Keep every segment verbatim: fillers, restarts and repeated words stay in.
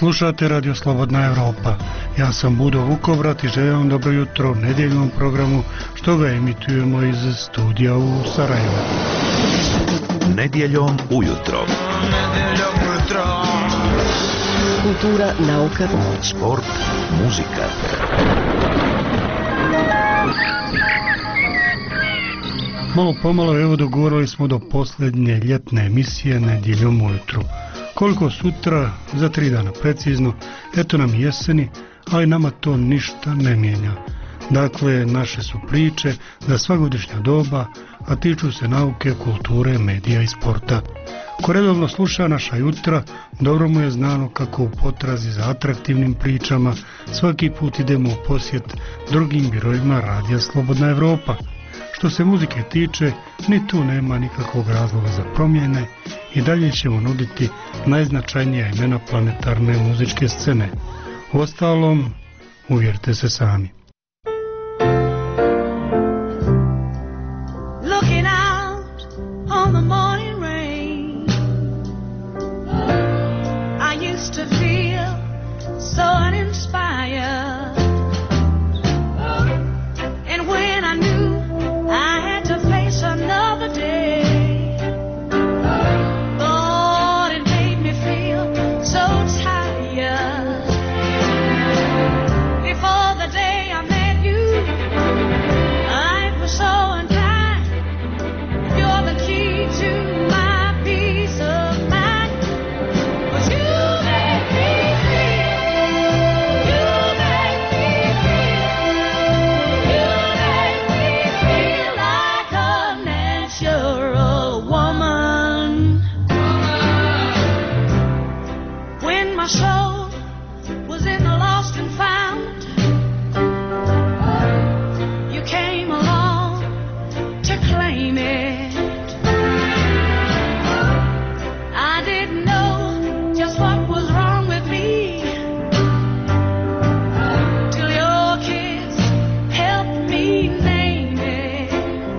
Slušate Radio Slobodna Evropa. Ja sam Budo Vukovrat i želim vam dobro jutro u nedjeljnom programu što ga emitujemo iz studija u Sarajevu. Nedjeljom ujutro. Nedjeljom ujutro. Kultura, nauka, sport, muzika. Malo pomalo evo dogovorili smo do posljednje ljetne emisije Nedjeljom ujutro. Koliko sutra, za tri dana precizno, eto nam jeseni, ali nama to ništa ne mijenja. Dakle, naše su priče za svagodišnja doba, a tiču se nauke, kulture, medija i sporta. Ko redovno sluša naša jutra, dobro mu je znano kako u potrazi za atraktivnim pričama svaki put idemo u posjet drugim birojima Radija Slobodna Evropa. Što se muzike tiče, ni tu nema nikakvog razloga za promjene i dalje ćemo nuditi najznačajnija imena planetarne muzičke scene. Uostalom, uvjerite se sami. Looking out on the morning rain, I used to feel so uninspired. And when I knew I had to face another day, Lord, it made me feel so tired. Before the day I met you, I was so unkind. You're the key to my peace of mind. But you make me feel, you make me feel, you make me feel like a natural woman. When my soul was in the lost and found, you came along to claim it. I didn't know just what was wrong with me till your kiss helped me name it.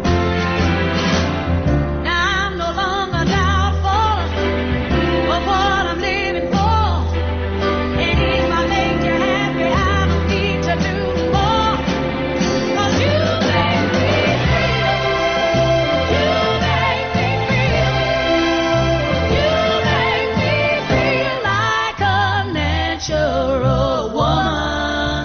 Now I'm no longer doubtful of what I'm living for, and if I make you happy, I don't need to do more. 'Cause you make me feel, you make me feel, you make me feel like a natural woman.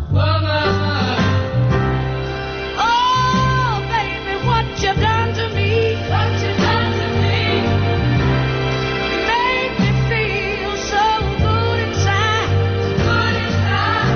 Oh, baby, what you done to me, what you done to me, you make me feel so good inside, good inside.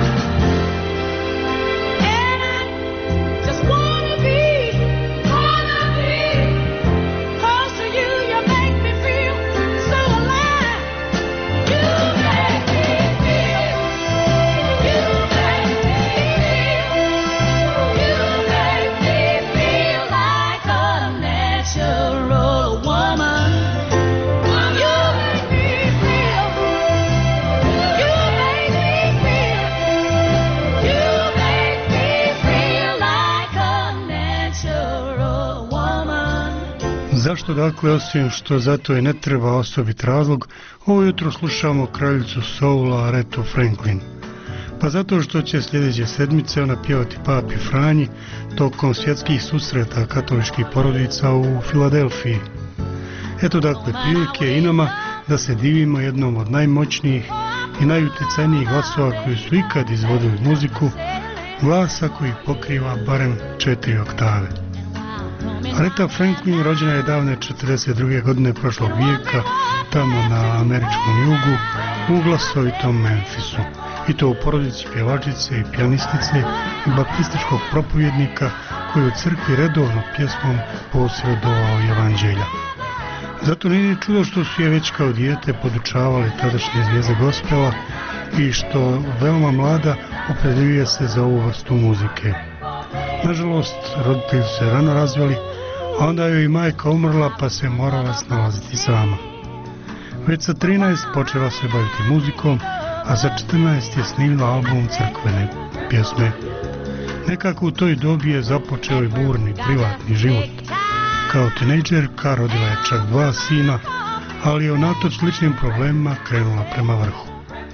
And I just wanna be, wanna be close to you. You make me feel so alive. You make me feel, you make me feel, you make me feel like a natural woman. You make me feel, you make me feel, you make me feel like a natural woman. Zašto dakle, osim što zato je ne treba osobit razlog, ovo jutro slušamo kraljicu soula Arethu Franklin? Pa zato što će sljedeće sedmice ona pjevati papi Franji tokom svjetskih susreta katoličkih porodica u Filadelfiji. Eto dakle prilike i nama da se divimo jednom od najmoćnijih i najutjecajnijih glasova koji su ikad izvodili muziku, glasa koji pokriva barem četiri oktave. Aretha Franklin rođena je davne četrdeset druge godine prošlog vijeka tamo na američkom jugu u glasovitom Memphisu, i to u porodici pjevačice i pijanistice i baptističkog propovjednika koji u crkvi redovno pjesmom posredovao evanđelja. Zato nije ni čudo što su je već kao dijete podučavali tadašnje zvijezde gospela i što veoma mlada opredjeljuje se za ovu vrstu muzike. Nažalost, roditelji su se rano razveli, a onda joj i majka umrla pa se morala snalaziti sama. Već sa trinaest počela se baviti muzikom, a za četrnaest je snimila album crkvene pjesme. Nekako u toj dobi je započeo i burni privatni život. Kao tinejdžerka rodila je čak dva sina, ali je unatoč sličnim problemima krenula prema vrhu.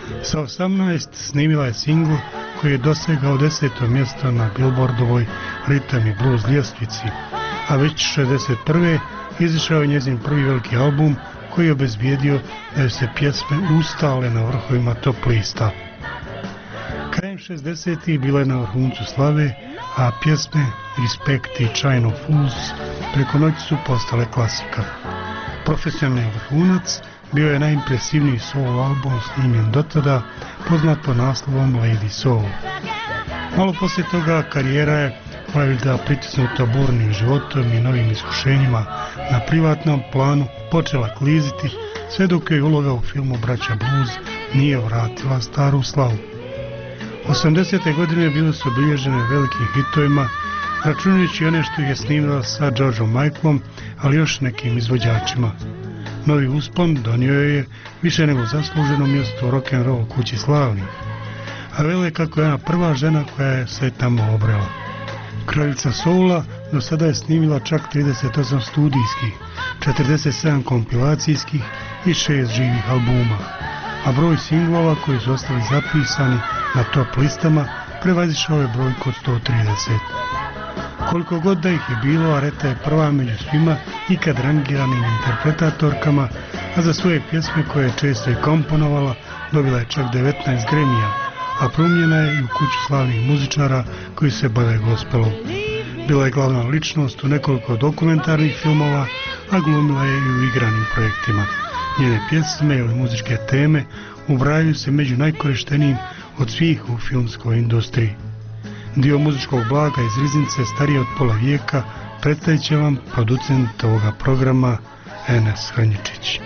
Sa osamnaest snimila je singl koji je dosegao deseto mjesto na Billboardovoj ritam i blues ljestvici, a već šezdeset prve izišao je njezin prvi veliki album koji je obezbijedio da joj se pjesme ustale na vrhovima top lista. Krajem šezdesetih bila je na vrhuncu slave, a pjesme Respect i China Fools preko noći su postale klasika. Profesionalni vrhunac bio je najimpresivniji soul album snimljen dotada, poznat pod naslovom Lady Soul. Malo poslije toga karijera je valjda pritisnuta burnim životom i novim iskušenjima na privatnom planu počela kliziti, sve dok je uloga u filmu Braća Blues nije vratila staru slavu. osamdesete godine bile su obilježene velikim hitovima, računajući one što je snimila sa Georgeom Michaelom, ali još nekim izvođačima. Novi uspon donio je više nego zasluženo mjesto u rock'n'roll kući slavnih, a vele kako je ona prva žena koja je se tamo obrela. Kraljica soula do sada je snimila čak trideset osam studijskih, četrdeset sedam kompilacijskih i šest živih albuma, a broj singlova koji su ostali zapisani na top listama prevazišao je brojku od sto trideset. Koliko god da ih je bilo, Aretha je prva među svima ikad rangiranim interpretatorkama, a za svoje pjesme koje je često i komponovala dobila je čak devetnaest Grammy-a, a primljena je i u kuću slavnih muzičara koji se bave gospelom. Bila je glavna ličnost u nekoliko dokumentarnih filmova, a glumila je i u igranim projektima. Njene pjesme ili muzičke teme ubrajaju se među najkorištenijim od svih u filmskoj industriji. Dio muzičkog blaga iz riznice starije od pola vijeka predstavit će vam producent ovoga programa Enes Hrnjičić.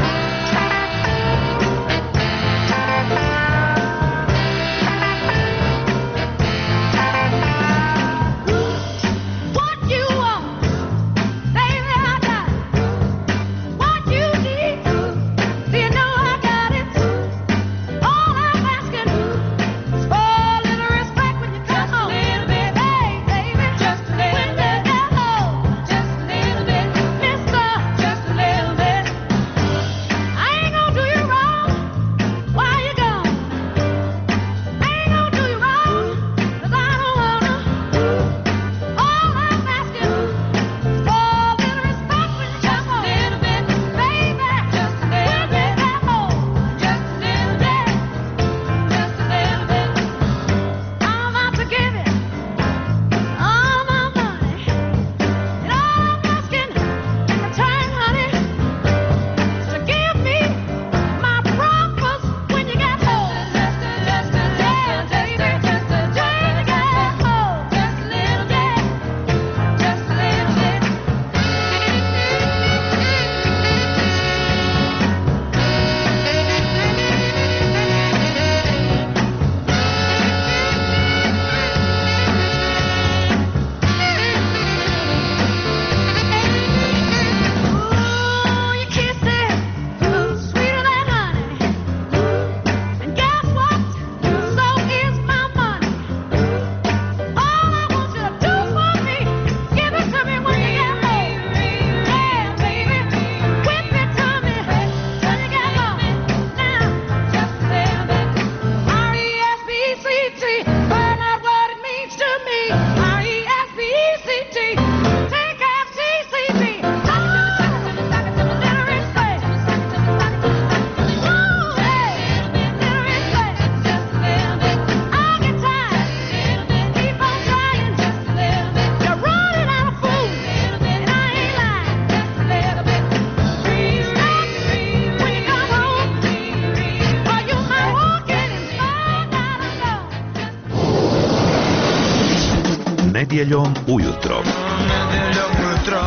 Nedjeljom ujutro. Nedjeljom ujutro.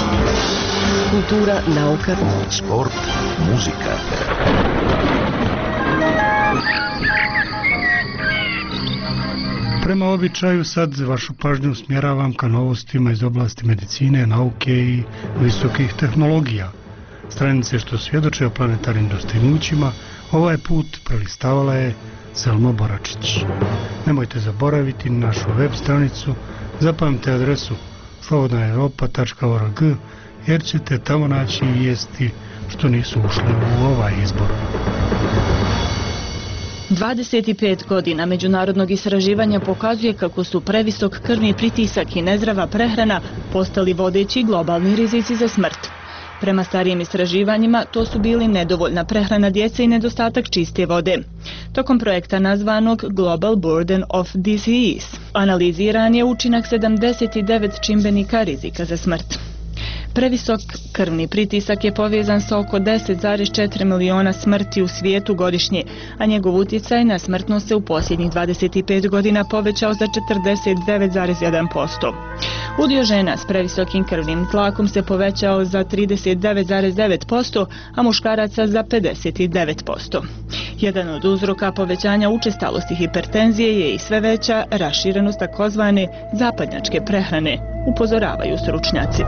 Kultura, nauka, Sport, muzika. Prema običaju sad vašu pažnju smjeravam ka novostima iz oblasti medicine, nauke i visokih tehnologija. Stranice što svjedoče o planetarnim dostignućima ovaj put prelistavala je Selma Boračić. Nemojte zaboraviti našu web stranicu, zapamtite adresu slobodna europa tačka org jer ćete tamo naći i vijesti što nisu ušle u ovaj izbor. Nedjeljom ujutro. Sport, muzika. Prema običaju sad vašu pažnju smjeravam ka novostima iz oblasti medicine, nauke i visokih tehnologija. Stranice što svjedoče o planetarnim dostignućima ovaj put prelistavala je Selma Boračić. Nemojte zaboraviti našu web stranicu, zapamtite adresu slobodna europa tačka org jer ćete tamo naći i vijesti što nisu ušle u ovaj izbor. dvadeset pet godina međunarodnog istraživanja pokazuje kako su previsok krvni pritisak i nezdrava prehrana postali vodeći globalni rizici za smrt. Prema starijim istraživanjima, to su bili nedovoljna prehrana djece i nedostatak čiste vode. Tokom projekta nazvanog Global Burden of Disease analiziran je učinak sedamdeset devet čimbenika rizika za smrt. Previsok krvni pritisak je povezan sa oko deset zarez četiri miliona smrti u svijetu godišnje, a njegov utjecaj na smrtnost se u posljednjih dvadeset pet godina povećao za četrdeset devet zarez jedan posto. Udio žena s previsokim krvnim tlakom se povećao za trideset devet zarez devet posto, a muškaraca za pedeset devet posto. Jedan od uzroka povećanja učestalosti hipertenzije je i sve veća raširenost takozvane zapadnjačke prehrane, upozoravaju stručnjaci.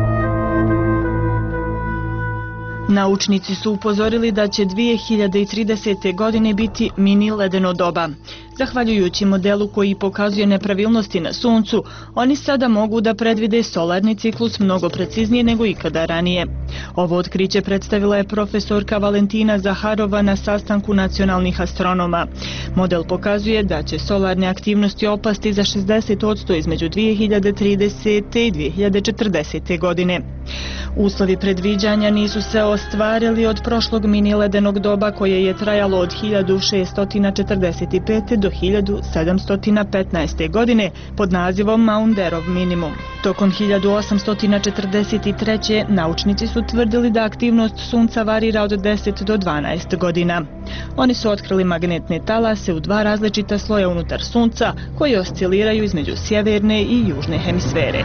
Naučnici su upozorili da će dvije hiljade tridesete. godine biti mini ledeno doba. Zahvaljujući modelu koji pokazuje nepravilnosti na Suncu, oni sada mogu da predvide solarni ciklus mnogo preciznije nego ikada ranije. Ovo otkriće predstavila je profesorka Valentina Zaharova na sastanku nacionalnih astronoma. Model pokazuje da će solarne aktivnosti opasti za šezdeset posto između dvije hiljade tridesete. i dvije hiljade četrdesete. godine. Uslovi predviđanja nisu se ostvarili od prošlog mini ledenog doba koje je trajalo od hiljadu šeststo četrdeset pete. do hiljadu sedamsto petnaeste. godine pod nazivom Maunderov minimum. Tokom hiljadu osamsto četrdeset treće. naučnici su tvrdili da aktivnost Sunca varira od deset do dvanaest godina. Oni su otkrili magnetne talase u dva različita sloja unutar Sunca koji osciliraju između sjeverne i južne hemisfere.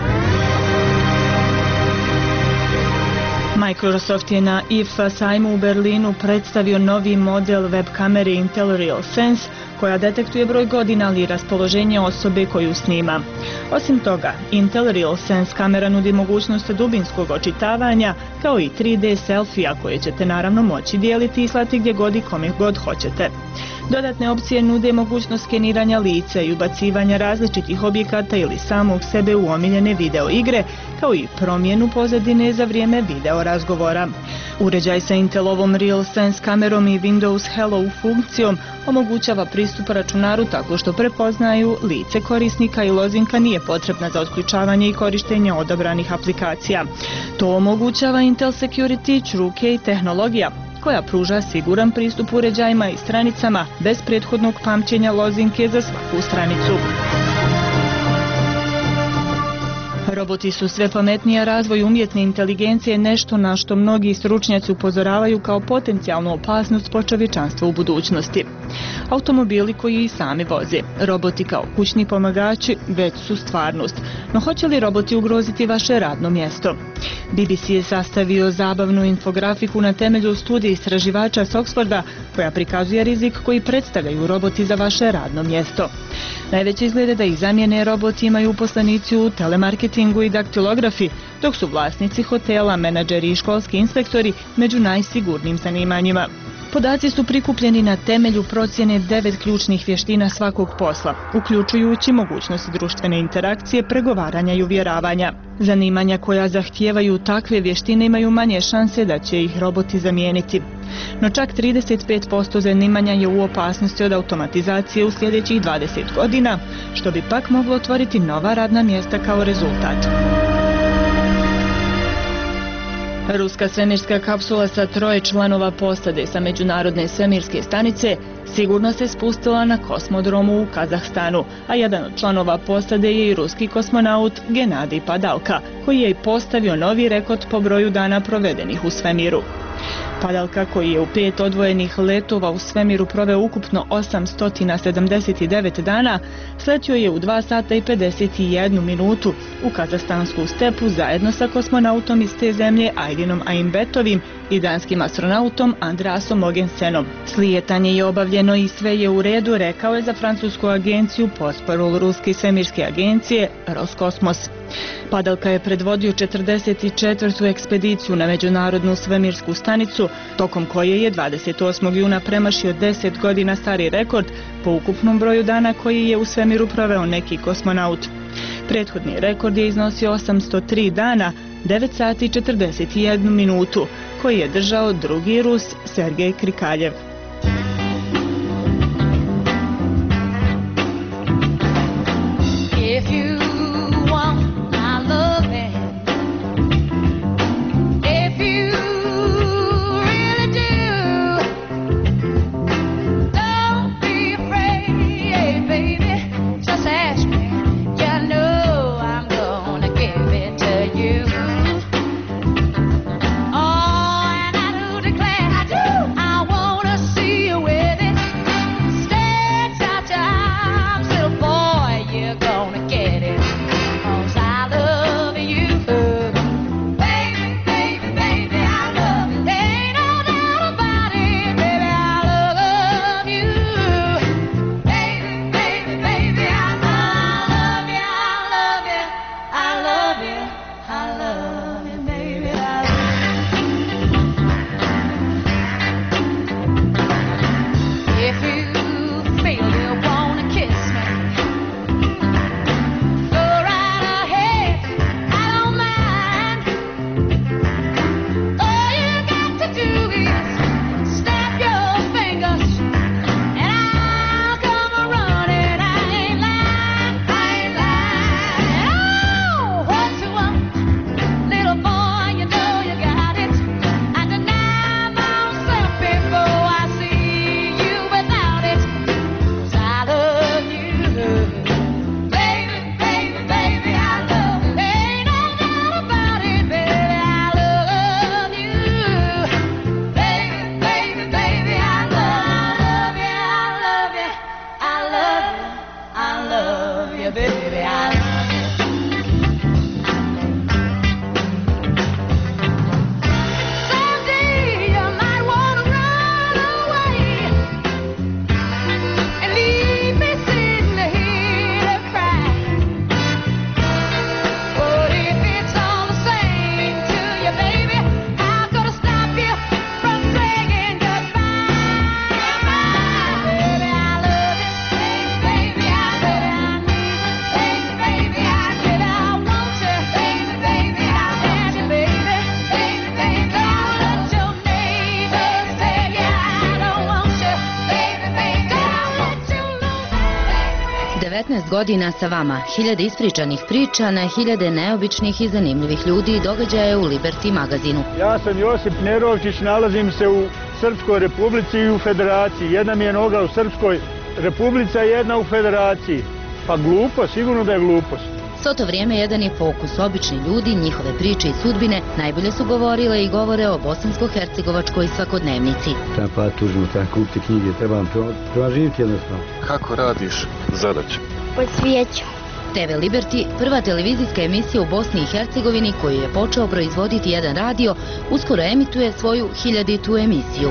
Microsoft je na I F A sajmu u Berlinu predstavio novi model web kamere Intel RealSense koja detektuje broj godina ali i raspoloženje osobe koju snima. Osim toga, Intel RealSense kamera nudi mogućnost dubinskog očitavanja kao i tri D selfija koje ćete naravno moći dijeliti i slati gdje god i kome god hoćete. Dodatne opcije nude mogućnost skeniranja lica i ubacivanja različitih objekata ili samog sebe u omiljene video igre, kao i promjenu pozadine za vrijeme video razgovora. Uređaj sa Intelovom RealSense kamerom i Windows Hello funkcijom omogućava pristup računaru tako što prepoznaju lice korisnika i lozinka nije potrebna za otključavanje i korištenje odabranih aplikacija. To omogućava Intel Security True Key tehnologija, koja pruža siguran pristup uređajima i stranicama bez prethodnog pamćenja lozinke za svaku stranicu. Roboti su sve pametniji, a razvoj umjetne inteligencije nešto na što mnogi stručnjaci upozoravaju kao potencijalnu opasnost po čovječanstvo u budućnosti. Automobili koji i sami voze, roboti kao kućni pomagači već su stvarnost, no hoće li roboti ugroziti vaše radno mjesto? B B C je sastavio zabavnu infografiku na temelju studije istraživača s Oxforda koja prikazuje rizik koji predstavljaju roboti za vaše radno mjesto. Najveće izglede da ih zamijene roboti imaju uposlenici u telemarketingu i daktilografi, dok su vlasnici hotela, menadžeri i školski inspektori među najsigurnijim zanimanjima. Podaci su prikupljeni na temelju procjene devet ključnih vještina svakog posla, uključujući mogućnost društvene interakcije, pregovaranja i uvjeravanja. Zanimanja koja zahtijevaju takve vještine imaju manje šanse da će ih roboti zamijeniti. No čak trideset pet posto zanimanja je u opasnosti od automatizacije u sljedećih dvadeset godina, što bi pak moglo otvoriti nova radna mjesta kao rezultat. Ruska svemirska kapsula sa troje članova posade sa međunarodne svemirske stanice sigurno se spustila na kosmodromu u Kazahstanu, a jedan od članova posade je i ruski kosmonaut Genadij Padalka, koji je i postavio novi rekord po broju dana provedenih u svemiru. Padalka, koji je u pet odvojenih letova u svemiru proveo ukupno osamsto sedamdeset devet dana, sletio je u dva sata i pedeset jednu minutu u kazahstansku stepu zajedno sa kosmonautom iz te zemlje Aydinom Aimbetovim i danskim astronautom Andreasom Mogensenom. Slijetanje je obavljeno i sve je u redu, rekao je za francusku agenciju Posporul ruske svemirske agencije Roskosmos. Padalka je predvodio četrdeset četvrtu ekspediciju na međunarodnu svemirsku stanicu, tokom koje je dvadeset osmog juna premašio deset godina stari rekord po ukupnom broju dana koji je u svemiru proveo neki kosmonaut. Prethodni rekord je iznosio osamsto tri dana, devet sati i četrdeset jednu minutu, koji je držao drugi Rus Sergej Krikaljev. you, baby, I love you. Someday you might wanna run away and leave me sitting here to cry. But if it's all the same to you, baby, how could I stop you from saying goodbye? Baby, I love you. Baby, I love you. Baby, I said I want you. Baby, baby, I had you, baby. Baby, baby, I'll let your neighbors tell you I don't want you. Baby, baby, I want you lose. devetnaest godina sa vama, hiljade ispričanih priča na hiljade neobičnih i zanimljivih ljudi i događaja u Liberty magazinu. Ja sam Josip Nerovčić, nalazim se u Srpskoj republici i u federaciji. Jedna mi je noga u Srpskoj republici, a jedna u federaciji. Pa glupo, sigurno da je glupost. Svo to vrijeme jedan je fokus, obični ljudi, njihove priče i sudbine najbolje su govorile i govore o bosansko-hercegovačkoj svakodnevnici. Treba pa tužimo, treba kupiti knjige, trebam treba živjeti jednostavno. Kako radiš zadaće? Pod svijećom. te ve Liberty, prva televizijska emisija u Bosni i Hercegovini koju je počeo proizvoditi jedan radio, uskoro emituje svoju hiljaditu emisiju.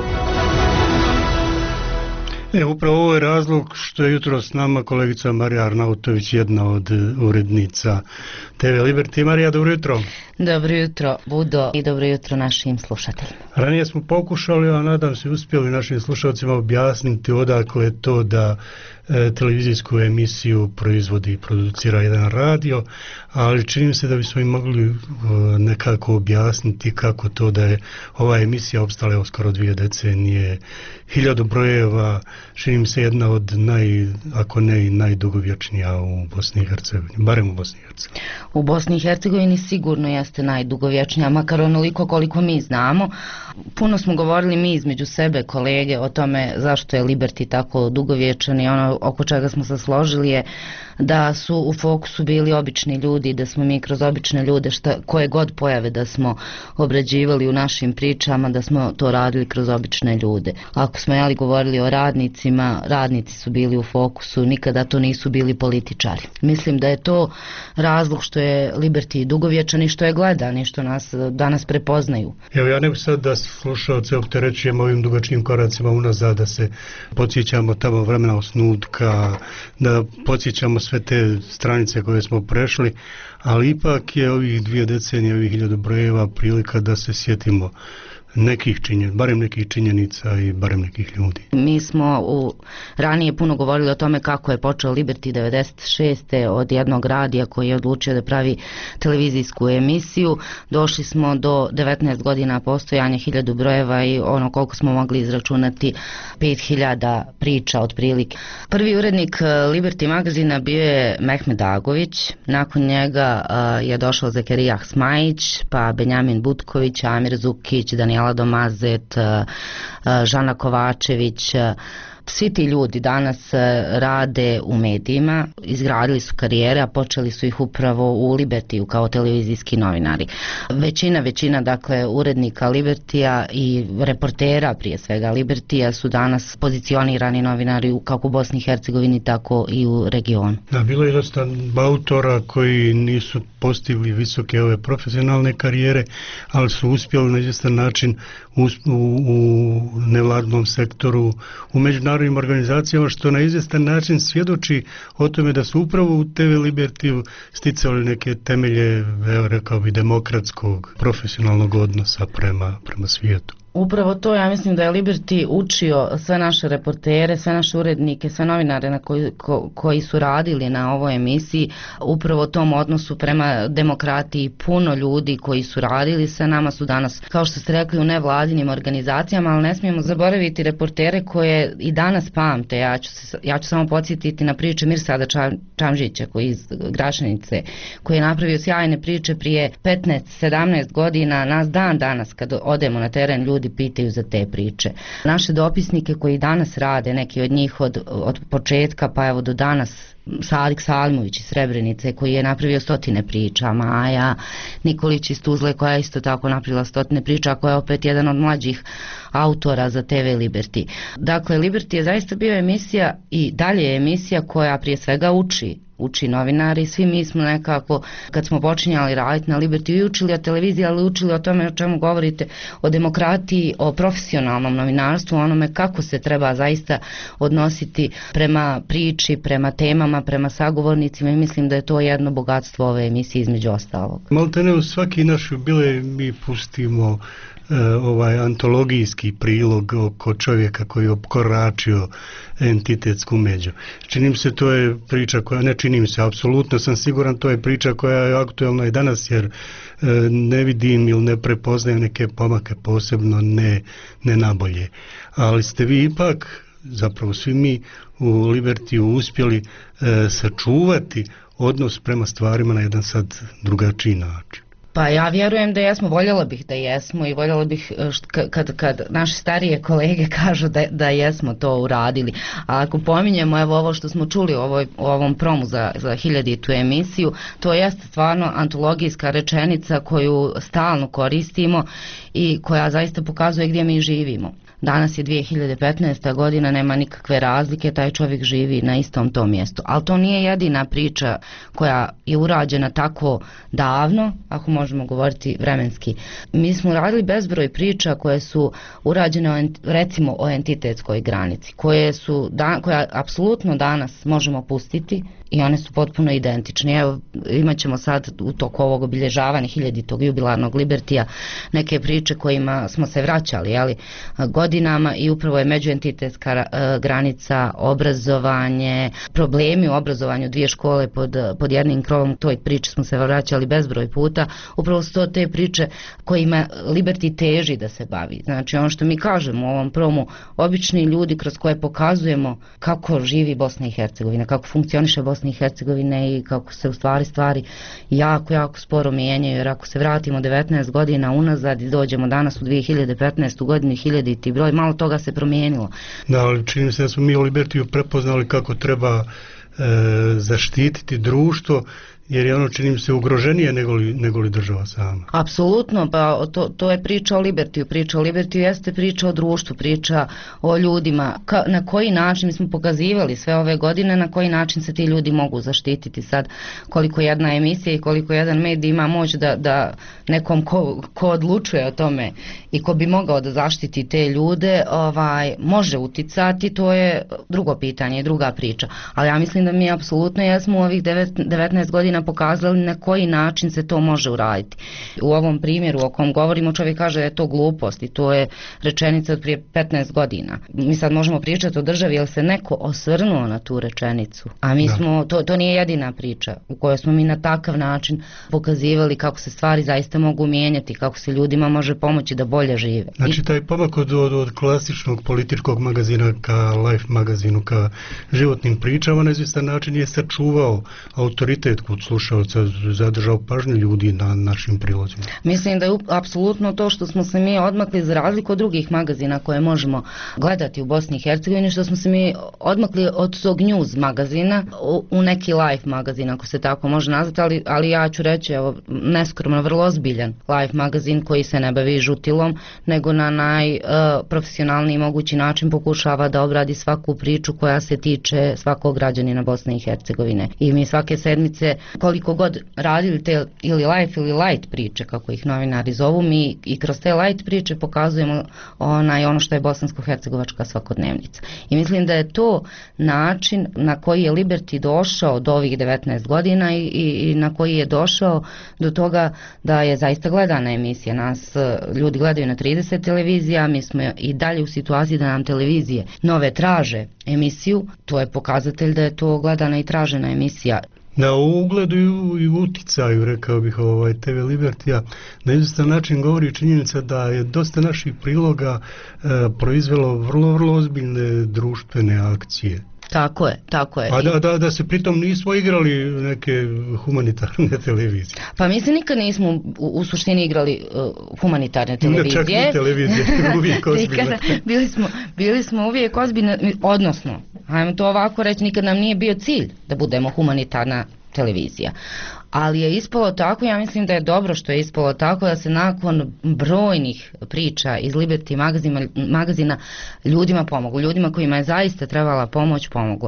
E, upravo ovo je razlog što je jutro s nama kolegica Marija Arnautović, jedna od urednica te ve Liberty. Marija, dobro jutro. Dobro jutro, Budo, i dobro jutro našim slušateljima. Ranije smo pokušali, a nadam se uspjeli našim slušalcima objasniti odakle je to da e, televizijsku emisiju proizvodi i producira jedan radio, ali čini mi se da bismo im mogli e, nekako objasniti kako to da je ova emisija opstala evo skoro dvije decenije, hiljadu brojeva, čini mi se jedna od naj, ako ne i najdugovječnija u Bosni i Hercegovini, barem u Bosni i Hercegovini. U Bosni i Hercegovini sigurno jeste najdugovječnija, makar onoliko koliko mi znamo. Puno smo govorili mi između sebe, kolege, o tome zašto je Liberty tako dugovječan i ono oko čega smo se složili je da su u fokusu bili obični ljudi, da smo mi kroz obične ljude, šta, koje god pojave da smo obrađivali u našim pričama, da smo to radili kroz obične ljude. Ako smo jeli govorili o radnicima, radnici su bili u fokusu, nikada to nisu bili političari. Mislim da je to razlog što je Liberty dugovječan i što je gledan i što nas danas prepoznaju. Evo, ja ne bih sad da slušalce opterećujem ovim dugačkim koracima unazad, da se podsjećamo tamo vremena osnutka, da podsjećamo sve te stranice koje smo prešli, ali ipak je ovih dvije decenije, ovih hiljadu brojeva prilika da se sjetimo nekih činjenica, barem nekih činjenica i barem nekih ljudi. Mi smo u, ranije puno govorili o tome kako je počeo Liberty devedeset šeste od jednog radija koji je odlučio da pravi televizijsku emisiju. Došli smo do devetnaest godina postojanja, hiljadu brojeva i ono koliko smo mogli izračunati pet hiljada priča otprilike. Prvi urednik Liberty magazina bio je Mehmed Agović, nakon njega uh, je došao Zekerija Smajić, pa Benjamin Butković, Amir Zukić, Daniela Domazet, Žana Kovačević. Svi ti ljudi danas rade u medijima, izgradili su karijere, a počeli su ih upravo u Libertiju kao televizijski novinari. Većina, većina dakle urednika Libertija i reportera prije svega Libertija su danas pozicionirani novinari kako u Bosni i Hercegovini, tako i u regionu. Da, bilo je dosta autora koji nisu postigli visoke ove profesionalne karijere, ali su uspjeli na izvjestan način u, u, u nevladnom sektoru, u međunarodnim organizacijama, što na izvjestan način svjedoči o tome da su upravo u te ve Liberty sticali neke temelje, evo rekao bi, demokratskog, profesionalnog odnosa prema, prema svijetu. Upravo to, ja mislim da je Liberty učio sve naše reportere, sve naše urednike, sve novinare na koji, ko, koji su radili na ovoj emisiji, upravo tom odnosu prema demokratiji. Puno ljudi koji su radili sa nama su danas, kao što ste rekli, u nevladinim organizacijama, ali ne smijemo zaboraviti reportere koje i danas pamte. Ja ću, se, ja ću samo podsjetiti na priče Mirsada Čamžića koji iz Grašanice, koji je napravio sjajne priče prije petnaest sedamnaest godina. Nas dan danas kad odemo na teren ljudi pitaju za te priče. Naše dopisnike koji danas rade, neki od njih od, od početka pa evo do danas, Salik Salimović iz Srebrenice koji je napravio stotine priča, Maja Nikolić iz Tuzle koja je isto tako napravila stotine priča, koja je opet jedan od mlađih autora za te ve Liberty. Dakle, Liberty je zaista bio emisija i dalje je emisija koja prije svega uči uči novinari, svi mi smo nekako, kad smo počinjali raditi na Liberty, i učili o televiziji, ali učili o tome o čemu govorite, o demokratiji, o profesionalnom novinarstvu, onome kako se treba zaista odnositi prema priči, prema temama, prema sagovornicima, i mislim da je to jedno bogatstvo ove emisije između ostalog. Maltene u svaki naš jubilej mi pustimo e, ovaj antologijski prilog oko čovjeka koji je opkoračio entitetsku među. Čini mi se to je priča koja, ne čini mi se, apsolutno sam siguran, to je priča koja je aktuelna i danas, jer e, ne vidim ili ne prepoznajem neke pomake, posebno ne, ne nabolje. Ali ste vi ipak, zapravo svi mi u Libertiju uspjeli e, sačuvati odnos prema stvarima na jedan sad drugačiji način. Pa ja vjerujem da jesmo, voljela bih da jesmo i voljela bih št, kad, kad naše starije kolege kažu da, da jesmo to uradili. A ako pominjemo evo ovo što smo čuli u, ovoj, u ovom promu za, za hiljaditu emisiju, to jeste stvarno antologijska rečenica koju stalno koristimo i koja zaista pokazuje gdje mi živimo. Danas je dvije hiljade petnaesta. godina, nema nikakve razlike, taj čovjek živi na istom tom mjestu. Ali to nije jedina priča koja je urađena tako davno, ako možemo govoriti vremenski. Mi smo radili bezbroj priča koje su urađene recimo o entitetskoj granici, koje su da, koja apsolutno danas možemo pustiti i one su potpuno identične. Evo, imat ćemo sad u toku ovog obilježavanja hiljaditog jubilarnog Libertija neke priče kojima smo se vraćali, jeli, godinama, i upravo je međuentitetska granica, obrazovanje, problemi u obrazovanju, dvije škole pod, pod jednim krovom, toj priči smo se vraćali bezbroj puta. Upravo su to te priče kojima Liberty teži da se bavi. Znači ono što mi kažemo u ovom promu, obični ljudi kroz koje pokazujemo kako živi Bosna i Hercegovina, kako funkcioniše Bosna i Hercegovine i kako se u stvari stvari jako, jako sporo mijenjaju, jer ako se vratimo devetnaest godina unazad i dođemo danas u dvije hiljade petnaestu. godinu, hiljaditi broj, malo toga se promijenilo. Da, ali čini se da smo mi u Libertiju prepoznali kako treba e, zaštititi društvo, jer je ono, čini mi se, ugroženije nego li, nego li država sama. Apsolutno, pa to, to je priča o Libertiju. Priča o Libertiju jeste priča o društvu, priča o ljudima. Ka, na koji način, mi smo pokazivali sve ove godine, na koji način se ti ljudi mogu zaštititi. Sad, koliko jedna emisija i koliko jedan medij ima moć da, da nekom ko, ko odlučuje o tome i ko bi mogao da zaštiti te ljude, ovaj, može uticati, to je drugo pitanje, druga priča. Ali ja mislim da mi apsolutno jesmo u ovih devetnaest godina pokazali na koji način se to može uraditi. U ovom primjeru o kom govorimo, čovjek kaže da je to glupost i to je rečenica od prije petnaest godina. Mi sad možemo pričati o državi, jer se neko osvrnuo na tu rečenicu. A mi smo, to, to nije jedina priča u kojoj smo mi na takav način pokazivali kako se stvari zaista mogu mijenjati, kako se ljudima može pomoći da bolje žive. Znači taj pomak od, od, od klasičnog političkog magazina ka Life magazinu, ka životnim pričama, na izvjestan način je sačuvao autoritet kod slušalca, zadržao pažnju ljudi na našim prilozima. Mislim da je apsolutno to što smo se mi odmakli, za razliku od drugih magazina koje možemo gledati u Bosni i Hercegovini, što smo se mi odmakli od tog news magazina u, u neki life magazin, ako se tako može nazvati, ali, ali ja ću reći, evo, neskromno, vrlo ozbiljan life magazin koji se ne bavi žutilom, nego na najprofesionalniji uh, mogući način pokušava da obradi svaku priču koja se tiče svakog građanina Bosne i Hercegovine. I mi svake sedmice, koliko god radili te ili life ili light priče, kako ih novinari zovu, mi i kroz te light priče pokazujemo onaj, ono što je bosansko-hercegovačka svakodnevnica. I mislim da je to način na koji je Liberty došao do ovih devetnaest godina i, i, i na koji je došao do toga da je zaista gledana emisija. Nas ljudi gledaju na trideset televizija, mi smo i dalje u situaciji da nam televizije nove traže emisiju, to je pokazatelj da je to gledana i tražena emisija. Na ugledu i uticaju, rekao bih, ovaj te ve Libertija, na izvjestan način govori činjenica da je dosta naših priloga e, proizvelo vrlo, vrlo ozbiljne društvene akcije. Tako je, tako je. A da, da, da se pritom nismo igrali neke humanitarne televizije. Pa mi se nikad nismo u, u suštini igrali uh, humanitarne televizije. Ne, čak i televizije, uvijek ozbiljne. bili, smo, bili smo uvijek ozbiljne, odnosno, ajmo to ovako reći, nikad nam nije bio cilj da budemo humanitarna televizija. Ali je ispalo tako, ja mislim da je dobro što je ispalo tako, da se nakon brojnih priča iz Liberty magazina, magazina ljudima pomoglo, ljudima kojima je zaista trebala pomoć pomoglo.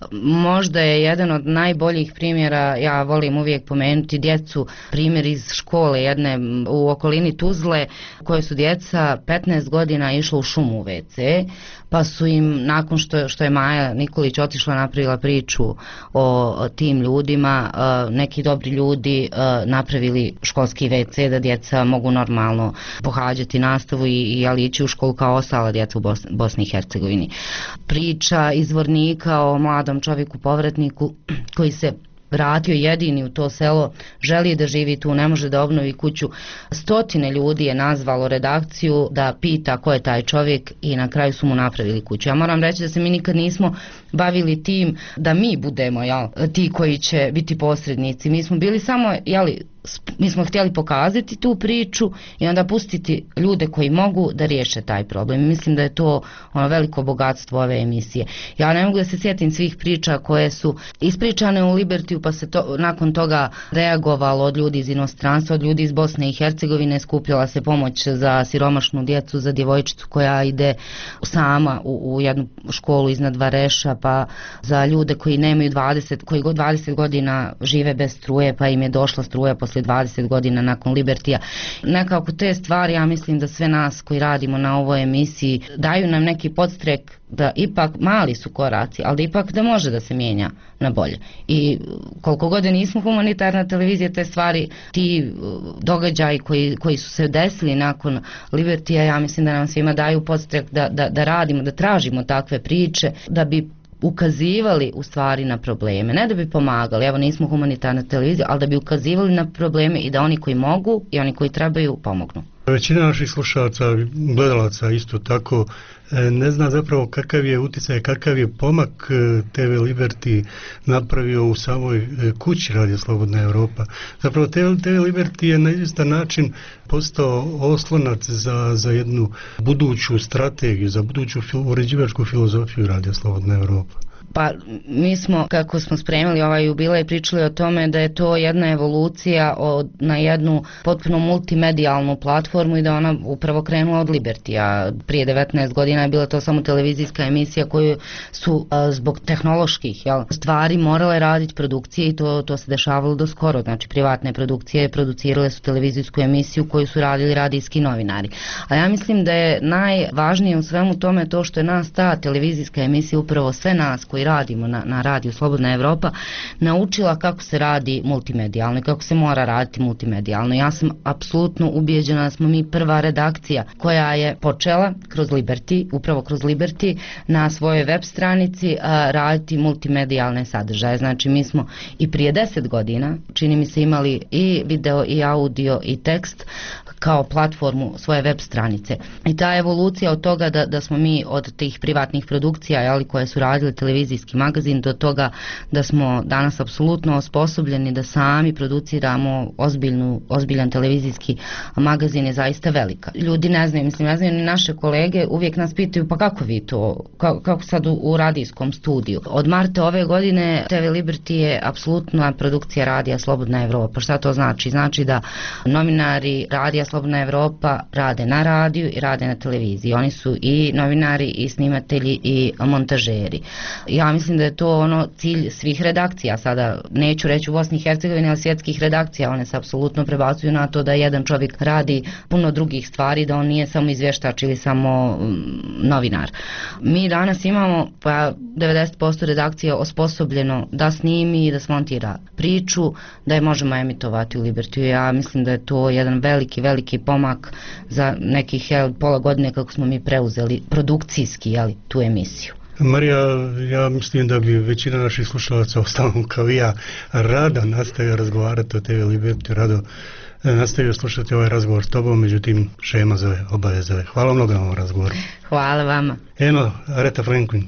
Možda je jedan od najboljih primjera, ja volim uvijek pomenuti djecu, primjer iz škole jedne u okolini Tuzle, koje su djeca petnaest godina išla u šumu u ve ce, pa su im, nakon što, što je Maja Nikolić otišla, napravila priču o, o tim ljudima, neki dobri ljudi napravili školski ve ce da djeca mogu normalno pohađati nastavu i, i ali ići u školu kao ostala djeca u Bos, Bosni i Hercegovini. Priča izvornika o mladom čovjeku povratniku koji se vratio jedini u to selo, želi da živi tu, ne može da obnovi kuću. Stotine ljudi je nazvalo redakciju da pita ko je taj čovjek i na kraju su mu napravili kuću. Ja moram reći da se mi nikad nismo bavili tim da mi budemo, jel, ti koji će biti posrednici. Mi smo bili samo, jeli, mi smo htjeli pokazati tu priču i onda pustiti ljude koji mogu da riješe taj problem. Mislim da je to ono veliko bogatstvo ove emisije. Ja ne mogu da se sjetim svih priča koje su ispričane u Libertiju, pa se to, nakon toga reagovalo od ljudi iz inostranstva, od ljudi iz Bosne i Hercegovine, skupljala se pomoć za siromašnu djecu, za djevojčicu koja ide sama u, u jednu školu iznad Vareša, pa za ljude koji nemaju dvadeset, koji god dvadeset godina žive bez struje, pa im je došla struja poslije dvadeset godina nakon Libertija. Nekako te stvari, ja mislim da sve nas koji radimo na ovoj emisiji daju nam neki podstrek da ipak mali su koraci, ali da ipak da može da se mijenja na bolje. I koliko god nismo humanitarna televizija, te stvari, ti događaji koji, koji su se desili nakon Libertija, ja mislim da nam svima daju podstrek da, da, da radimo, da tražimo takve priče, da bi ukazivali u stvari na probleme, ne da bi pomagali, evo nismo humanitarna televizija, ali da bi ukazivali na probleme i da oni koji mogu i oni koji trebaju pomognu. Većina naših slušalaca, gledalaca isto tako, ne zna zapravo kakav je utjecaj, kakav je pomak te ve Liberty napravio u samoj kući Radio Slobodna Europa. Zapravo te ve Liberty je na izvjestan način postao oslonac za, za jednu buduću strategiju, za buduću fil, uređivačku filozofiju Radio Slobodna Europa. Pa mi smo, kako smo spremili ovaj jubilej, pričali o tome da je to jedna evolucija od, na jednu potpuno multimedijalnu platformu i da ona upravo krenula od Libertija. Prije devetnaest godina je bila to samo televizijska emisija koju su a, zbog tehnoloških, jel, stvari morale raditi produkcije i to, to se dešavalo do skoro. Znači privatne produkcije producirale su televizijsku emisiju koju su radili radijski novinari. A ja mislim da je najvažnije u svemu tome to što je nas ta televizijska emisija, upravo sve nas koji radimo na, na radiju Slobodna Evropa, naučila kako se radi multimedijalno i kako se mora raditi multimedijalno. Ja sam apsolutno ubijeđena da smo mi prva redakcija koja je počela kroz Liberty, upravo kroz Liberty, na svojoj web stranici a, raditi multimedijalne sadržaje. Znači mi smo i prije deset godina, čini mi se, imali i video i audio i tekst kao platformu svoje web stranice. I ta evolucija od toga da, da smo mi od tih privatnih produkcija, jeli, koje su radile televizijski magazin, do toga da smo danas apsolutno osposobljeni da sami produciramo ozbiljnu, ozbiljan televizijski magazin, je zaista velika. Ljudi ne znaju, mislim, ne znaju ni naše kolege, uvijek nas pitaju pa kako vi to, kako, kako sad u, u radijskom studiju. Od marta ove godine te ve Liberty je apsolutna produkcija radija Slobodna Evropa. Šta to znači? Znači da novinari radija Slobodna Evropa rade na radiju i rade na televiziji. Oni su i novinari i snimatelji i montažeri. Ja mislim da je to ono cilj svih redakcija. Sada neću reći u Bosni i Hercegovini, ali svjetskih redakcija, one se apsolutno prebacuju na to da jedan čovjek radi puno drugih stvari, da on nije samo izvještač ili samo um, novinar. Mi danas imamo pa devedeset posto redakcija osposobljeno da snimi i da smontira priču, da je možemo emitovati u Libertiju. Ja mislim da je to jedan veliki, veliki pomak za nekih jel, pola godine kako smo mi preuzeli produkcijski, jeli, tu emisiju. Marija, ja mislim da bi većina naših slušalaca, ostalo kao i ja, rado nastavio razgovarati o te ve Liberty, rado nastavio slušati ovaj razgovor s tobom, međutim šema zove, obave zove. Hvala mnogo na ovom razgovoru. Hvala vama. Eno, Aretha Franklin.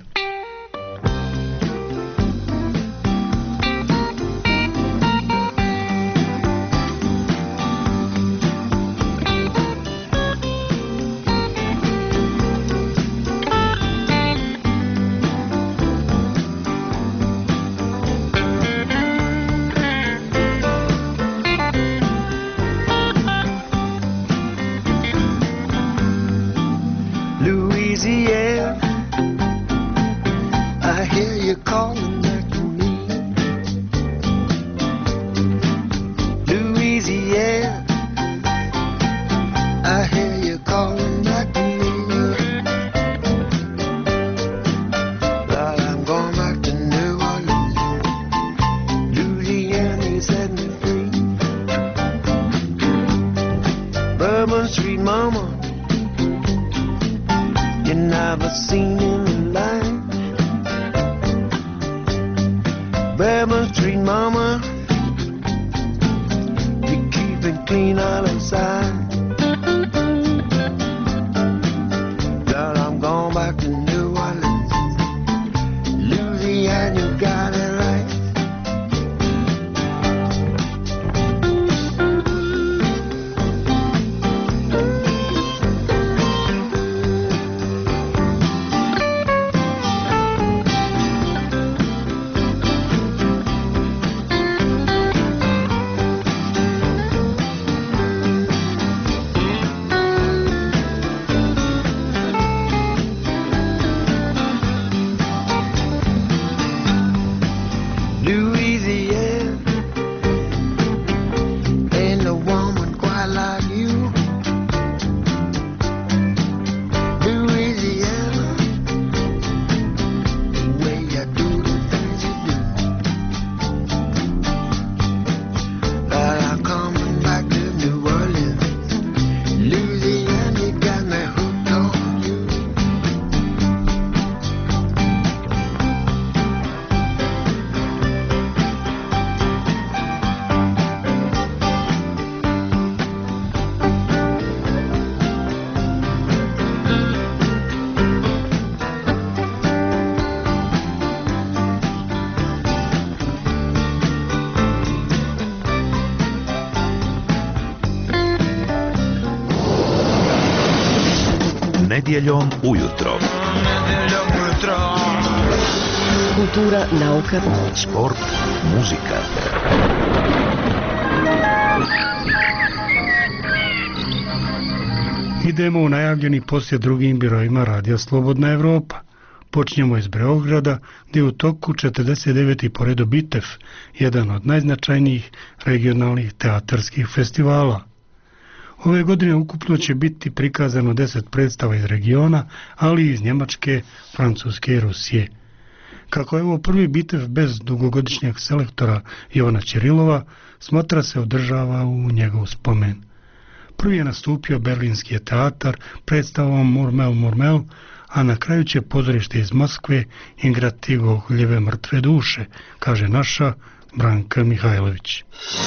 mama you never seen in the life. Bourbon Street mama, you keep it clean all inside. Girl, I'm going back to New Orleans, Louisiana, you got it right. Nedjeljom ujutro. Nedjeljom ujutro. Kultura, nauka, sport, muzika. Idemo u najavljeni posjet drugim biroima Radija Slobodna Evropa. Počnemo iz Beograda, gdje je u toku četrdeset deveti po redu Bitev, jedan od najznačajnijih regionalnih teatarskih festivala. Ove godine ukupno će biti prikazano deset predstava iz regiona, ali i iz Njemačke, Francuske i Rusije. Kako je ovo prvi Bitev bez dugogodišnjeg selektora Jovana Ćirilova, smatra se održava u njegov spomen. Prvi je nastupio Berlinski teatar predstavom Murmel Murmel, a na kraju će pozorište iz Moskve igrati Gogljeve mrtve duše, kaže naša Branka Mihajlović.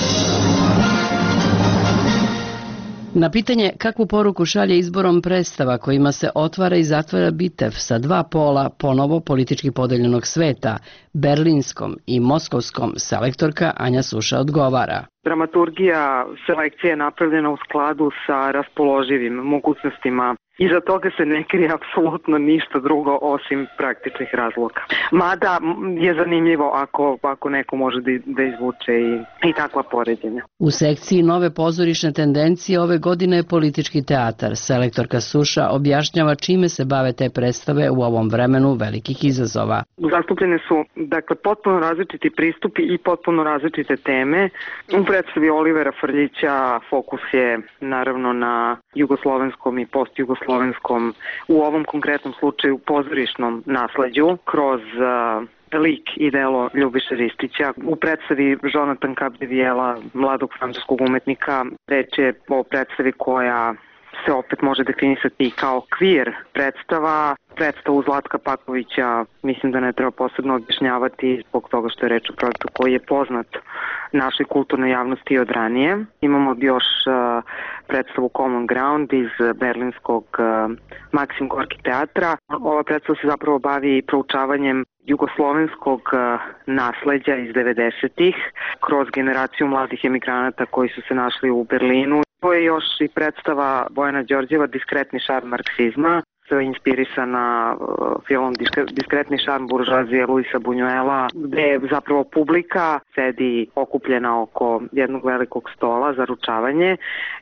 Na pitanje kakvu poruku šalje izborom predstava kojima se otvara i zatvara Bitev sa dva pola ponovo politički podeljenog sveta, berlinskom i moskovskom, selektorka Anja Suša odgovara. Dramaturgija selekcije je napravljena u skladu sa raspoloživim mogućnostima. Iza toga se ne krije apsolutno ništa drugo osim praktičnih razloga. Mada je zanimljivo ako, ako neko može da, da izvuče i, i takva poređenja. U sekciji nove pozorišne tendencije ove godine je politički teatar. Selektorka Suša objašnjava čime se bave te predstave u ovom vremenu velikih izazova. Zastupljene su dakle, potpuno različiti pristupi i potpuno različite teme. U predstavi Olivera Frljića fokus je naravno na jugoslovenskom i postjugoslovenskom, u ovom konkretnom slučaju pozorišnom nasleđu, kroz uh, lik i delo Ljubiše Ristića. U predstavi Jonathan Capdevijela, mladog francuskog umetnika, reč je o predstavi koja se opet može definisati kao queer predstava. Predstavu Zlatka Pakovića mislim da ne treba posebno objašnjavati zbog toga što je reč o projektu koji je poznat našoj kulturnoj javnosti od ranije. Imamo još uh, predstavu Common Ground iz berlinskog uh, Maksim Gorki teatra. Ova predstava se zapravo bavi proučavanjem jugoslovenskog uh, nasleđa iz devedesetih kroz generaciju mladih emigranata koji su se našli u Berlinu. To je još i predstava Bojana Đorđeva Diskretni šarm marksizma, inspirisana uh, filmom Diskretni šarm buržoazije Luisa Buñuela, gde zapravo publika sedi okupljena oko jednog velikog stola za ručavanje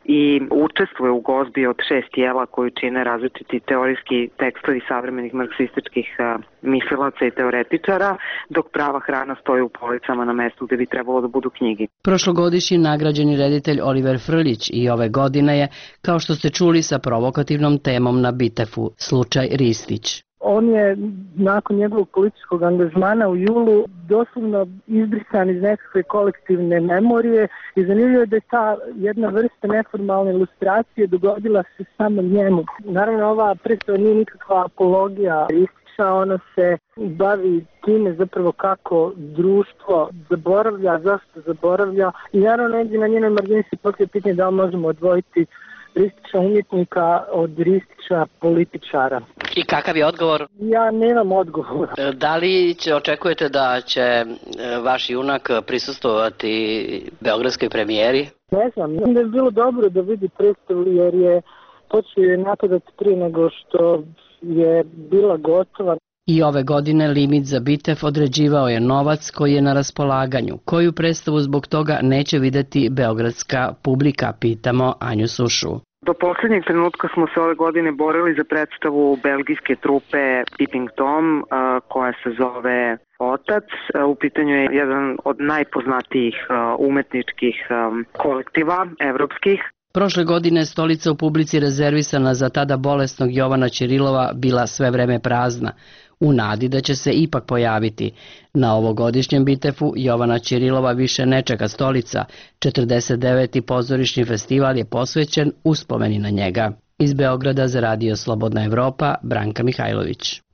i učestvuje u gozbi od šest jela koju čine različiti teorijski tekstovi savremenih marksističkih uh, mislilaca i teoretičara, dok prava hrana stoji u policama na mestu gde bi trebalo da budu knjigi. Prošlogodišnji nagrađeni reditelj Oliver Frljić i ove godine je, kao što ste čuli, sa provokativnom temom na Bitefu, slučaj Ristić. On je nakon njegovog političkog angažmana u julu doslovno izbrisan iz nekakve kolektivne memorije i zanimljivo je da je ta jedna vrsta neformalne ilustracije dogodila se samo njemu. Naravno, ova predstava nije nikakva apologija Ristića, ona se bavi time zapravo kako društvo zaboravlja, zašto zaboravlja i naravno negdje na njenoj margini se poslije pitanje da li možemo odvojiti Ristića umjetnika od Ristića političara. I kakav je odgovor? Ja nemam odgovora. Da li će, očekujete da će vaš junak prisustvovati beogradskoj premijeri? Ne znam, mislim da je bilo dobro da vidi predstavu jer je počeo je napadati prije nego što je bila gotova. I ove godine limit za Bitev određivao je novac koji je na raspolaganju. Koju predstavu zbog toga neće videti beogradska publika, pitamo Anju Sušu. Do posljednjeg trenutka smo se ove godine borili za predstavu belgijske trupe Peeping Tom, koja se zove Otac. U pitanju je jedan od najpoznatijih umetničkih kolektiva evropskih. Prošle godine stolica u publici rezervisana za tada bolesnog Jovana Ćirilova bila sve vreme prazna, u nadi da će se ipak pojaviti. Na ovogodišnjem Bitefu Jovana Ćirilova više ne čeka stolica. četrdeset deveti pozorišni festival je posvećen uspomeni na njega. Iz Beograda za Radio Slobodna Evropa, Branka Mihajlović.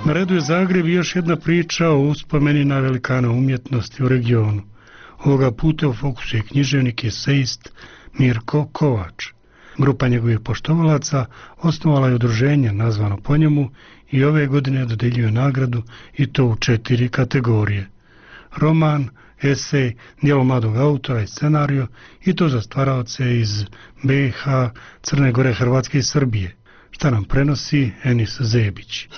Na redu je Zagreb i još jedna priča o uspomeni na velikana umjetnosti u regionu. Ovoga puta u fokusu je književnik i esejist Mirko Kovač. Grupa njegovih poštovalaca osnovala je udruženje nazvano po njemu i ove godine dodeljuje nagradu i to u četiri kategorije. Roman, esej, djelo mladog autora i scenariju i to za stvaraoce iz be i ha, Crne Gore, Hrvatske i Srbije. Šta nam prenosi Enis Zebić.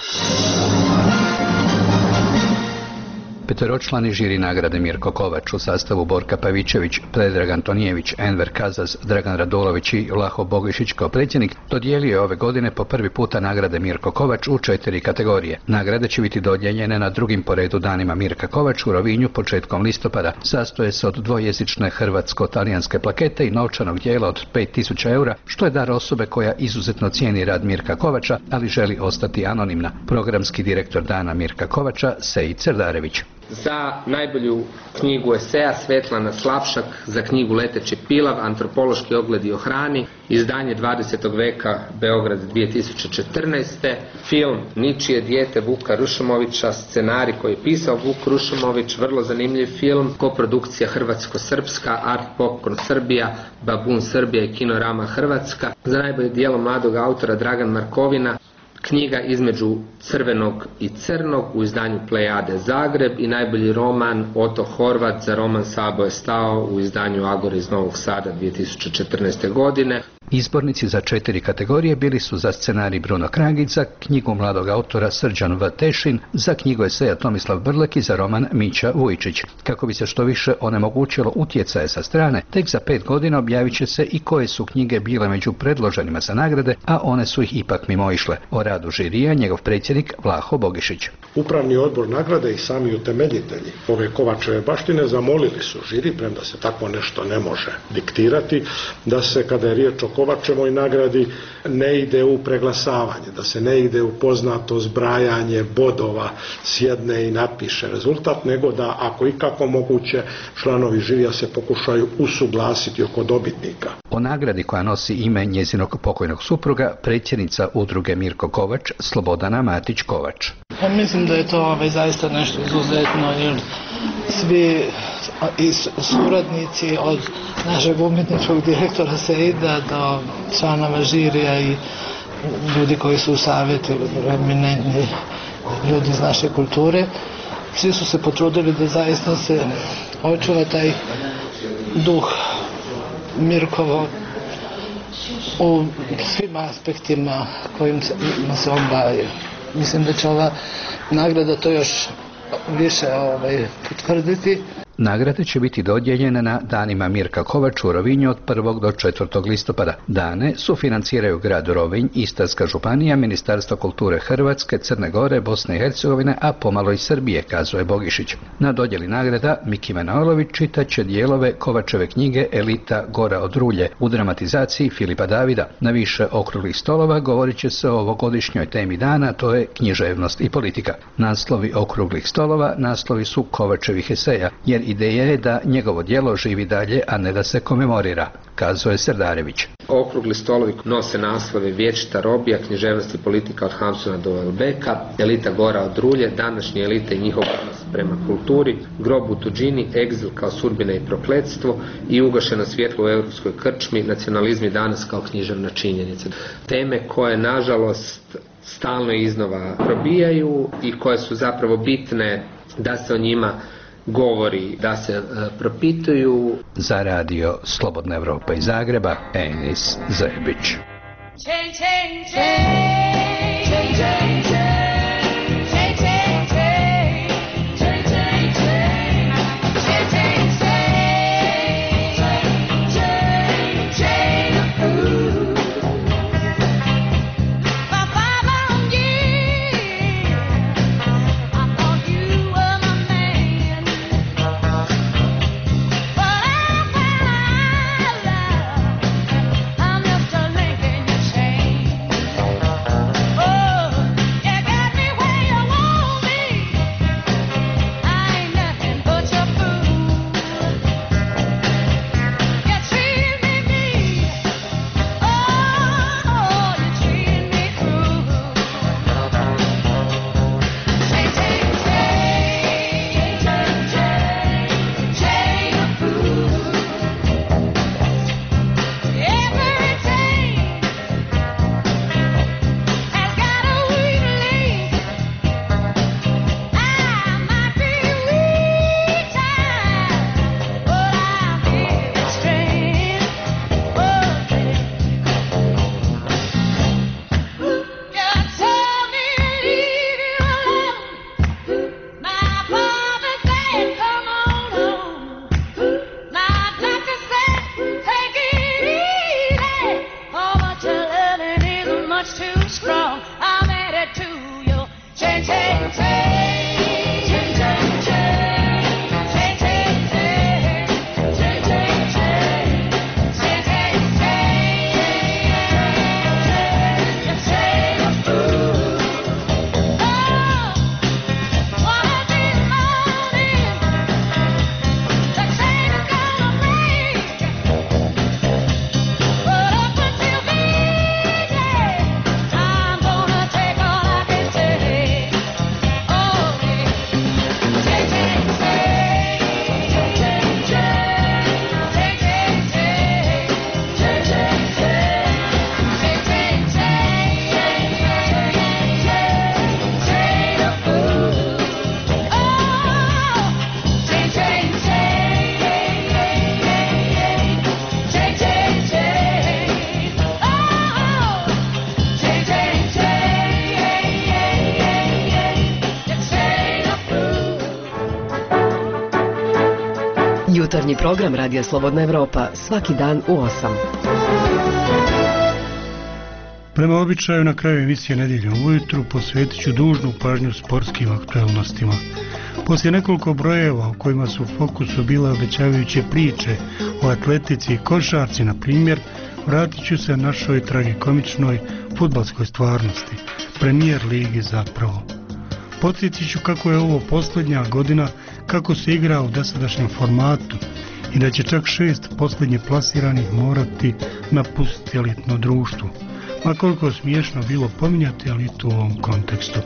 Peteročlani žiri nagrade Mirko Kovač u sastavu Borka Pavićević, Predrag Antonijević, Enver Kazaz, Dragan Radulović i Vlaho Bogišić kao predsjednik dodijelio je ove godine po prvi puta nagrade Mirko Kovač u četiri kategorije. Nagrade će biti dodijeljene na drugim po redu danima Mirka Kovač u Rovinju početkom listopada. Sastoje se od dvojezične hrvatsko-talijanske plakete i novčanog dijela od pet tisuća eura, što je dar osobe koja izuzetno cijeni rad Mirka Kovača, ali želi ostati anonimna. Programski direktor dana Mirka Kovača, Sejid Cerdarević. Za najbolju knjigu eseja Svetlana Slavšak, za knjigu Leteći pilav, antropološki ogledi o hrani, izdanje dvadesetog veka, Beograd dvije tisuće četrnaeste. Film Ničije dijete Vuka Rušomovića, scenarij koji je pisao Vuk Rušomović, vrlo zanimljiv film, koprodukcija Hrvatsko-Srpska, Art Popcorn Srbija, Babun Srbija i Kinorama Hrvatska. Za najbolje djelo mladog autora Dragan Markovina, knjiga Između crvenog i crnog u izdanju Plejade Zagreb i najbolji roman Oto Horvat za roman Sabo je stao u izdanju Agora iz Novog Sada dvije tisuće četrnaeste godine. Izbornici za četiri kategorije bili su za scenarij Bruno Kragić, za knjigu mladog autora Srđan V. Tešin, za knjigu eseja Tomislav Brlek i za roman Mića Vujčić. Kako bi se što više onemogućilo utjecaje sa strane, tek za pet godina objavit će se i koje su knjige bile među predloženima za nagrade, a one su ih ipak mimoišle. O radu žirija njegov predsjednik Vlaho Bogišić. Upravni odbor nagrade i sami utemeljitelji ove Kovačeve baštine zamolili su žiri, premda se tako nešto ne može diktirati, da se kada je riječ o Kovačevoj nagradi ne ide u preglasavanje, da se ne ide u poznato zbrajanje bodova, sjedne i napiše rezultat, nego da ako ikako moguće članovi žirija se pokušaju usuglasiti oko dobitnika. O nagradi koja nosi ime njezinog pokojnog supruga, predsjednica udruge Mirko Kovač, Slobodana Matić Kovač. Ja mislim da je to ovaj, zaista nešto izuzetno, jer svi i suradnici od našeg umjetničkog direktora Seida do članova žirija i ljudi koji su u savjetu, eminentni ljudi iz naše kulture, svi su se potrudili da zaista se očuva taj duh Mirkovo u svim aspektima kojim se on bavi. Mislim da će ova nagrada to još više ovaj, potvrditi. Nagrade će biti dodijeljene na danima Mirka Kovač u Rovinju od prvog do četvrtog listopada. Dane sufinanciraju grad Rovinj, Istarska županija, Ministarstvo kulture Hrvatske, Crne Gore, Bosne i Hercegovine, a pomalo i Srbije, kazuje Bogišić. Na dodjeli nagrada Miki Manojlović čitat će dijelove Kovačeve knjige Elita Gora od Rulje u dramatizaciji Filipa Davida. Na više okruglih stolova govorit će se o ovogodišnjoj temi dana, to je književnost i politika. Naslovi okruglih stolova naslovi su Kovačevih eseja, jer ideja je da njegovo djelo živi dalje, a ne da se komemorira, kazuje Serdarević. Okrugli stolovi nose naslove Vječita robija, književnost i politika od Hamsuna do Welbecka, Elita Gora od Rulje, današnje elite i njihov odnos prema kulturi, Grob u tuđini, Egzil kao sudbina i prokletstvo i Ugašeno svjetlo u europskoj krčmi, nacionalizmi danas kao književna činjenica. Teme koje nažalost stalno iznova probijaju i koje su zapravo bitne da se o njima govori, da se uh, propituju. Za radio Slobodna Evropa iz Zagreba, Enis Zebić. Change, change, change, change, change, change. Jutarnji program Radija Slobodna Evropa, svaki dan u osam. Prema običaju na kraju emisije Nedjeljom ujutru posvetit ću dužnu pažnju sportskim aktualnostima. Poslije nekoliko brojeva u kojima su u fokusu bile obećavajuće priče o atletici i košarci, na primjer, vratit ću se našoj tragikomičnoj fudbalskoj stvarnosti, premijer ligi zapravo. Podsjetit ću kako je ovo posljednja godina kako se igra u dosadašnjem formatu i da će čak šest posljednje plasiranih morati napustiti elitno društvo. Ma koliko smiješno bilo pominjati, ali i tu u ovom kontekstu.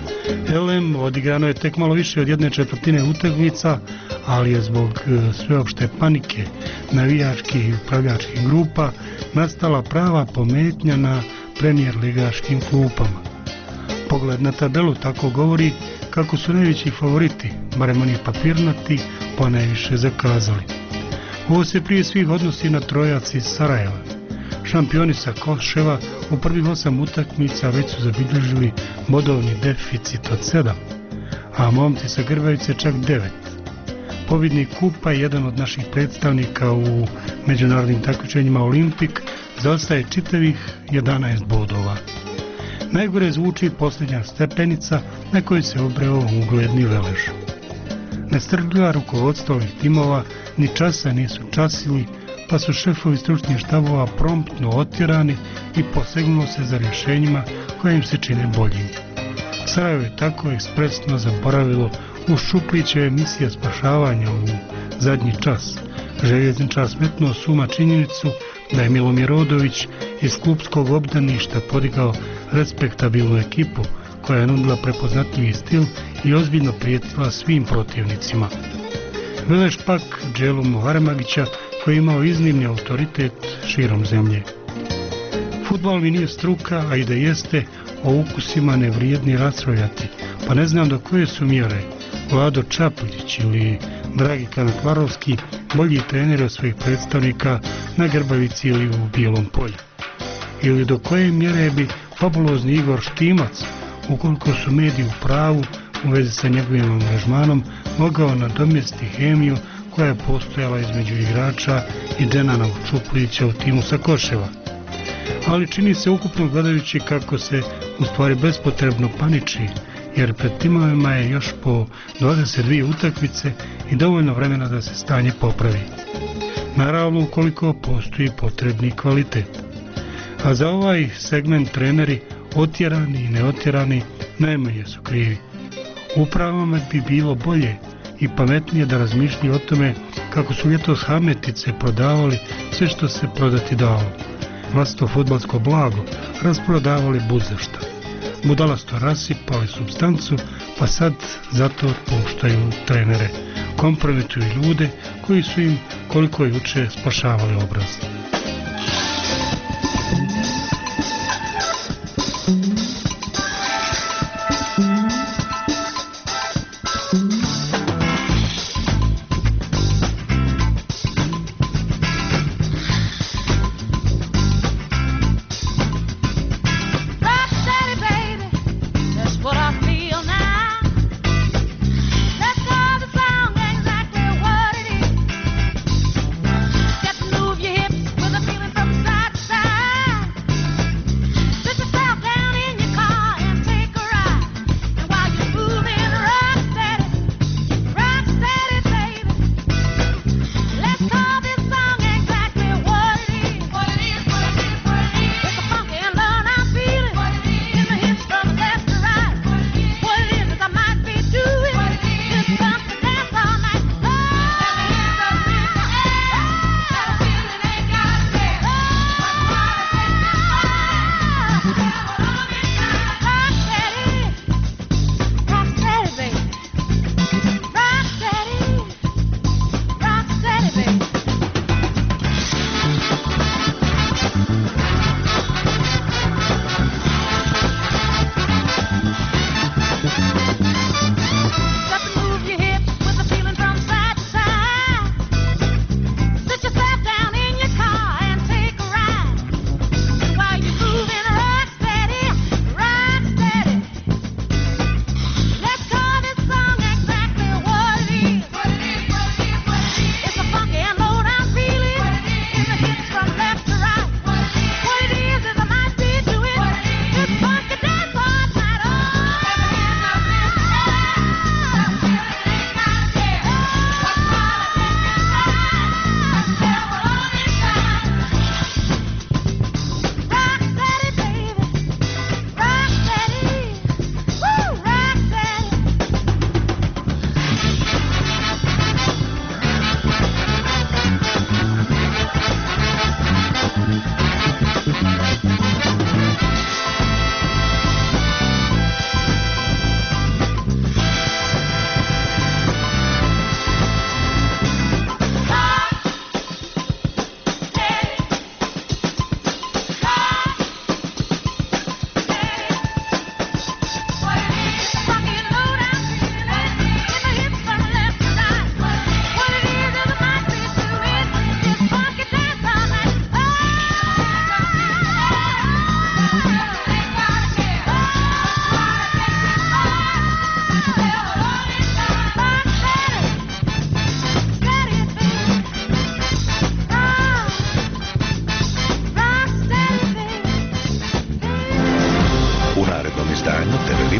L M odigrano je tek malo više od jedne četvrtine utakmica, ali je zbog sveopšte panike navijačkih i upravljačkih grupa nastala prava pometnja na premijer ligaškim klupama. Pogled na tabelu tako govori kako su najveći favoriti, barem oni papirnati, pa najviše zakazali. Ovo se prije svih odnosi na trojac iz Sarajeva. Šampioni sa Koševa u prvih osam utakmica već su zabilježili bodovni deficit od sedam, a momci sa Grbavice čak devet. Pobjednik kupa je jedan od naših predstavnika u međunarodnim takmičenjima Olimpik, zaostaje čitavih jedanaest bodova. Najgore zvuči posljednja stepenica na kojoj se obreo ugledni Velež. Nestrpljiva rukovodstva ovih timova ni časa nisu časili, pa su šefovi stručnih štabova promptno otjerani i posegnulo se za rješenjima koje im se čine boljim. Sarajevo je tako ekspresno zaboravilo u Šuplićeve emisije spašavanja u zadnji čas. Željezničar smetnuo suma činjenicu da je Milomir Odović iz klupskog obdaništa podigao respektabilnu ekipu koja je nudila prepoznatljivi stil i ozbiljno prijetila svim protivnicima. Velež pak Dželu Muharemagića koji je imao iznimni autoritet širom zemlje. Fudbal mi nije struka, a i da jeste, o ukusima ne vrijedni raspravljati, pa ne znam do koje su mjere Vlado Čapljić ili Dragi Kanatlarovski bolji treneri od svojih predstavnika na Grbavici ili u Bijelom polju. Ili do koje mjere bi fabulozni Igor Štimac, ukoliko su mediji u pravu u vezi sa njegovim angažmanom, mogao nadomjestiti hemiju koja je postojala između igrača i Dženana Čuplića u timu sa Koševa. Ali čini se ukupno gledajući kako se u stvari bespotrebno paniči, jer pred timovima je još po dvadeset dvije utakmice i dovoljno vremena da se stanje popravi. Naravno ukoliko postoji potrebni kvalitet. A za ovaj segment treneri, otjerani i neotjerani, najmanje su krivi. Upravama bi bilo bolje i pametnije da razmišljaju o tome kako su ljetos hametice prodavali sve što se prodati dalo. Vlastito fudbalsko blago rasprodavali buzašta. Budalasto rasipali supstancu, pa sad zato otpuštaju trenere. Kompromituju ljude koji su im koliko juče spašavali obraz. Move your hips.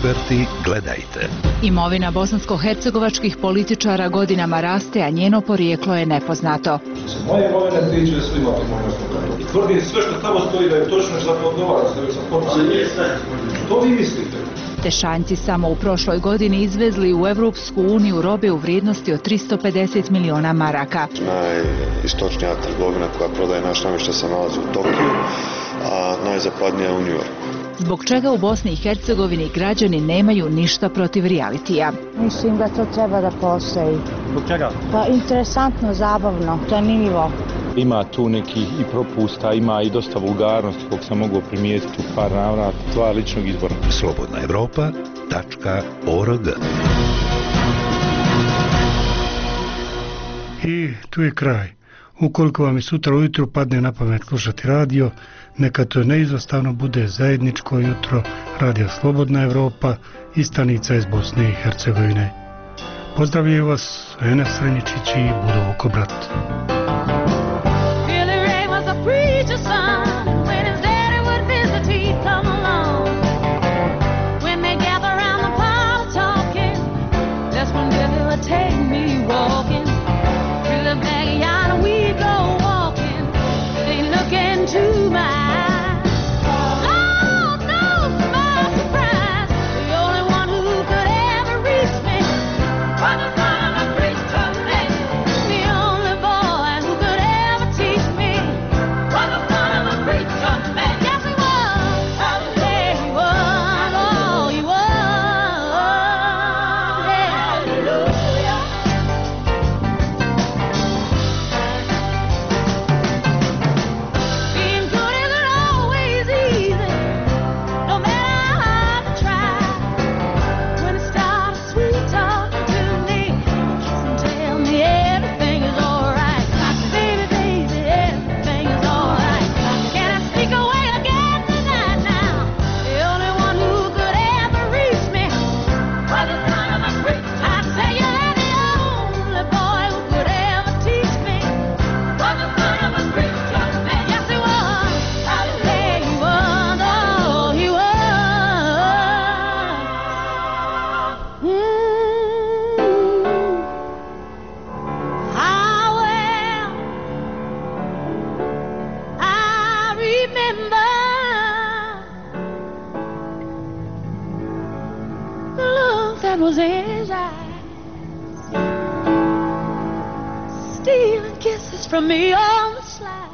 Liberty gledajte. Imovina bosansko-hercegovačkih političara godinama raste, a njeno porijeklo je nepoznato. Moje imovine tiče svi imate imovinsku kartu. Tvrdim sve što tamo stoji da je točno što to odgovara, stavio sam potpisao. To vi mislite? Tešanjci samo u prošloj godini izvezli u Evropsku uniju robe u vrijednosti od tristo pedeset miliona maraka. Najistočnija trgovina koja prodaje naš namještaj se nalazi u Tokiju, a najzapadnija u New Yorku. Zbog čega u Bosni i Hercegovini građani nemaju ništa protiv realitija? Mislim da to treba da postoji. Zbog čega? Pa interesantno, zabavno, zanimljivo. Ima tu nekih i propusta, ima i dosta vulgarnosti kog sam mogao primijetiti u par navrata, dva ličnog izbora. Slobodna Evropa tačka org. I tu je kraj. Ukoliko vam i sutra ujutru padne na pamet slušati radio, neka to neizostavno bude zajedničko jutro Radio Slobodna Evropa i stanica iz Bosne i Hercegovine. Pozdravljaju vas Enes Sreničić i Budo Vukobrat. Was his eyes, stealing kisses from me on the slide.